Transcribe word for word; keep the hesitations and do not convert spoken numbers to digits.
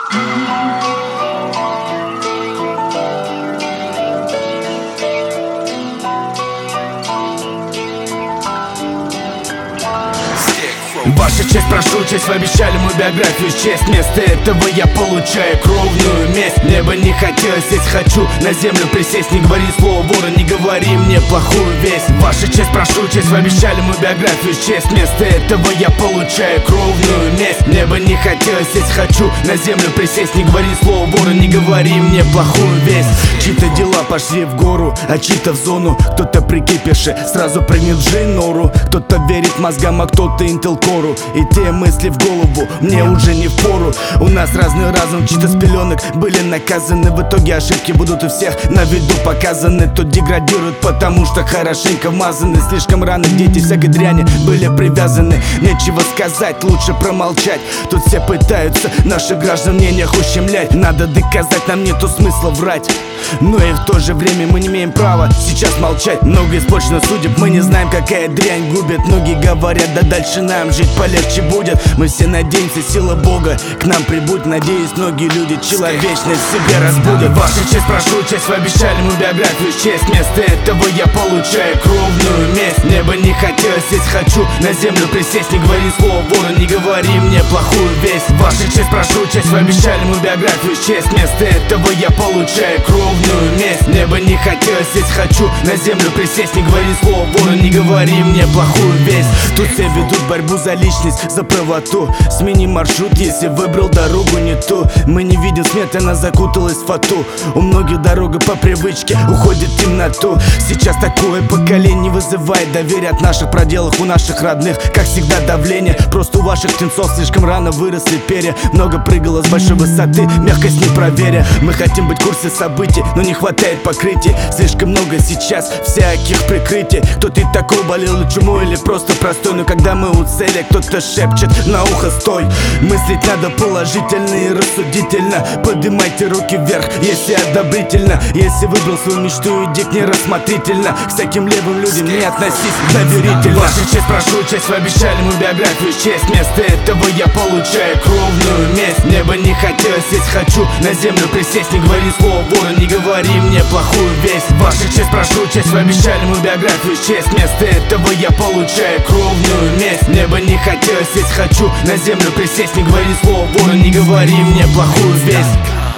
Ваша честь, прошу честь, вы обещали мою биографию честь. Вместо этого я получаю кровную месть. Мне бы не хотелось, здесь хочу на землю присесть. Не говори слово вора, не говори мне плохую весть. Ваша честь, прошу честь, вы обещали мою биографию честь. Вместо этого я получаю кровную месть. Мне бы не хотелось, здесь хочу на землю присесть. Не говори слово вора, не говори мне плохую весть. Чьи-то дела пошли в гору, а чьи-то в зону. Кто-то прикипевший сразу прыгнет в жинору. Кто-то верит мозгам, а кто-то интелкору. И те мысли в голову мне уже не впору. У нас разный разум, чьи-то с пеленок были наказаны. В итоге ошибки будут у всех на виду показаны. То деградируют, потому что хорошенько вмазаны. Слишком рано дети всякой дряни были привязаны. Нечего сказать, лучше промолчать. Тут все пытаются наших граждан в мнениях ущемлять. Надо доказать, нам нету смысла врать. Но и в то же время мы не имеем права сейчас молчать. Много испорчено судеб, мы не знаем, какая дрянь губит. Многие говорят, да дальше нам жить полегче будет. Мы все надеемся, сила Бога к нам прибудет. Надеюсь, многие люди человечность в себе разбудят. Ваша честь, прошу честь, вы обещали мою биографию честь. Вместо этого я получаю кровную месть. Мне бы не хотелось, здесь хочу на землю присесть. Не говори слово вора, не говори мне плохую весть. Ваша честь, прошу честь, вы обещали мою биографию честь. Вместо этого я получаю кровную месть. Мне бы не хотелось, здесь хочу на землю присесть. Не говори слово вора, не говори мне плохую весть. Тут все ведут борьбу за личность, за правоту. Смени маршрут, если выбрал дорогу не ту. Мы не видим смерти, она закуталась в фату. У многих дорога по привычке уходит в темноту. Сейчас такое поколение вызывает доверие от наших проделок у наших родных. Как всегда давление, просто у ваших птенцов слишком рано выросли перья. Много прыгало с большой высоты, мягкость не проверя. Мы хотим быть в курсе событий, но не хватает покрытий. Слишком много сейчас всяких прикрытий. Кто-то и такой болел чумой или просто простой. Но когда мы у цели, кто-то шепчет на ухо стой. Мыслить надо положительно и рассудительно. Поднимайте руки вверх, если одобрительно. Если выбрал свою мечту, иди к ней рассмотрительно. К всяким левым людям не относись доверительно. Ваша честь, прошу честь, вы обещали мою биографию честь. Вместо этого я получаю кровную месть. Мне бы не хотелось, здесь хочу на землю присесть. Не говори слово вора, не говори мне плохую весть. Ваша честь, прошу честь, вы обещали мою биографию честь. Вместо этого я получаю кровную месть. Мне бы не хотелось, здесь хочу на землю присесть. Не говори слово вора, не говори мне плохую весть.